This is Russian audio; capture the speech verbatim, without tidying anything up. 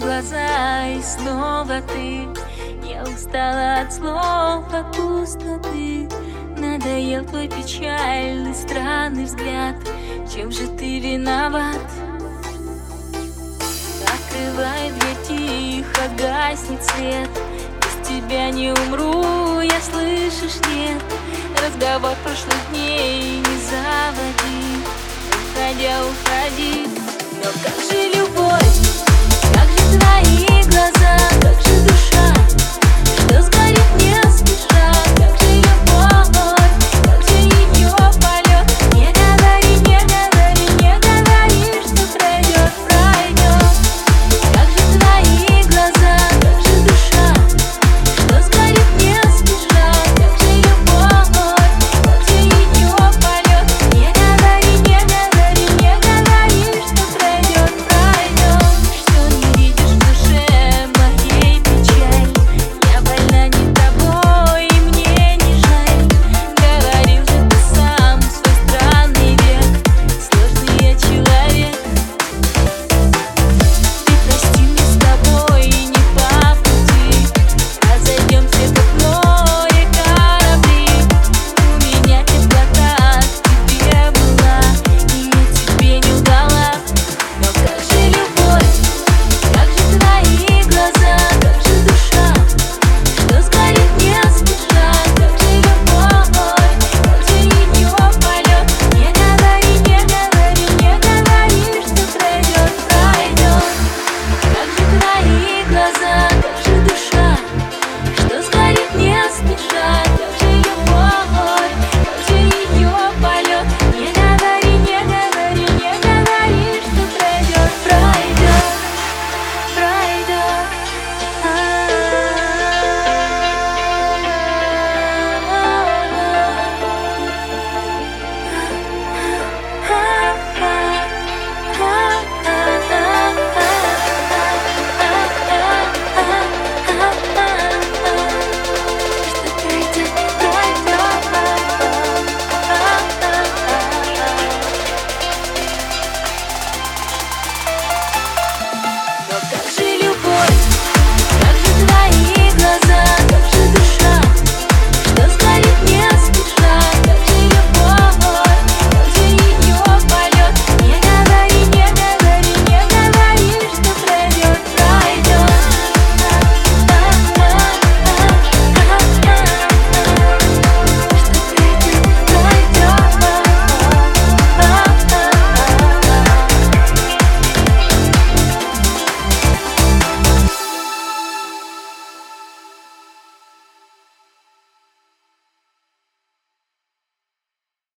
глаза, и снова ты. Я устала от слов, от пустоты. Надоел твой печальный, странный взгляд. Чем же ты виноват? Открывает дверь тихо, гаснет свет. Без тебя не умру, я, слышишь, нет. Разговор прошлых дней не заводи. Уходя, уходи. Но как же